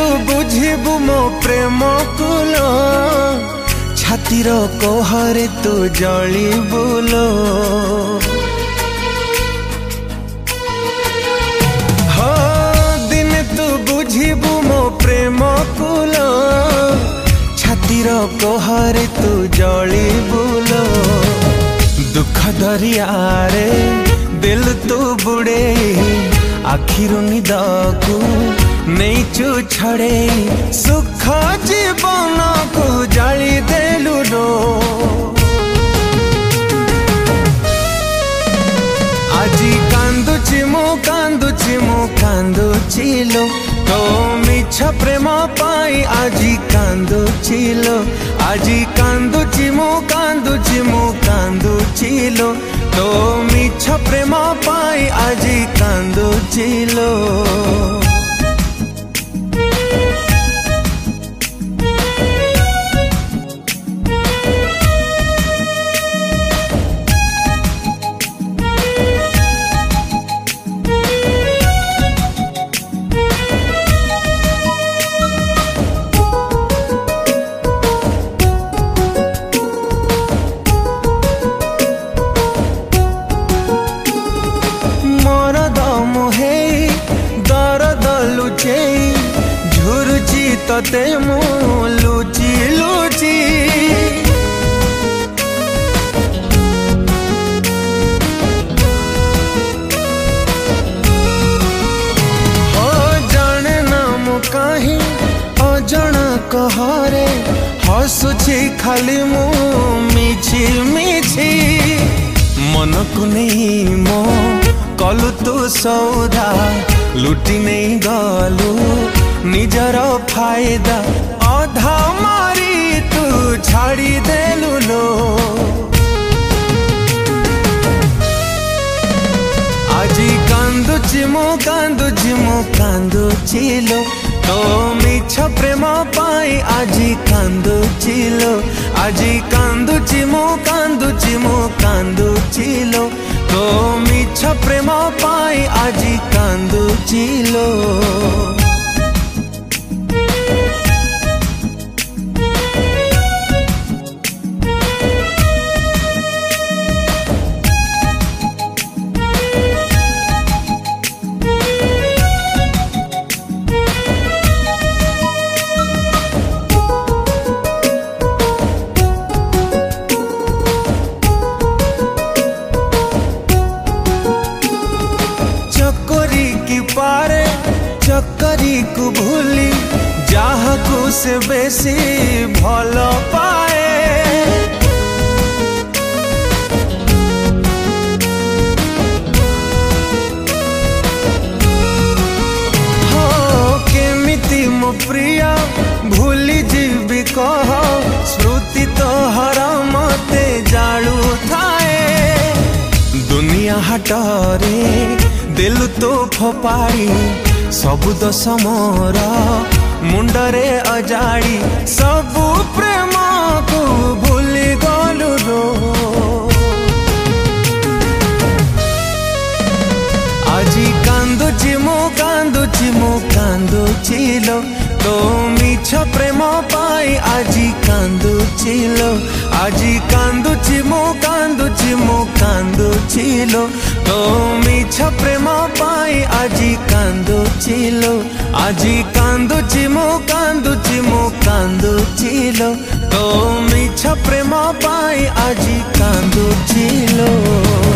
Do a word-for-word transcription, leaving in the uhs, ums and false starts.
बुझिबु मो प्रेम कुलो छातीर कोहरे तू जली बुलो हो दिन तू बुझिबु मो प्रेम कुलो छातीर कोहरे तू जली बुलो दुख दरिया रे दिल तू बुड़े आखिरु निद को नहीं चू छड़े सुख जीवन को जाली देलु रो आजी कांदुची मु कांदुची मु कांदुची लो तो मिछ प्रेम पाई आजी कांदुची लो आजी कांदुची मु कांदुची मु कांदुची लो तो मिछ प्रेम पाई आजी कांदुची लो झुरुची तते मु लुची लुची हो जाने ना मु कहीं अजण कहरे हसुची खाली मु मिछि मिछि मन को नहीं मो कलु तू सौदा लुटी नहीं गलु निजर फायदा अधा मारी तू छाड़ी देलु लो आजी कांदुची मु कांदुची मु कांदुची लो तो मिछ प्रेम पाई आजी कांदुची लो आजी कांदुची मु कांदुची मु कांदुची लो तो मिछ प्रेम पाई आजी कांदुची लो पारे चक्करी को भूली जहाँ को से बेसी भल पाए हो केमिति मो प्रिया भूली जीवी कह स्मृति तो हर मते जालू थाए दुनिया हाटरे दिल तो फोपाड़ी सबु दस मोर मुंडरे अजाड़ी सबु प्रेम को भूली गलु रो आजी कांदुची मु कांदुची मु कांदुची लो तो मिछ प्रेम पाई आजी कांदुची लो आजी कांदुची मु कांदुची मु कांदुची लो तो मिछ प्रेम पाई आजी कांदुची लो आजी कांदुची मु कांदुची मु कांदुची लो तो मिछ प्रेम पाई आजी कांदुची लो।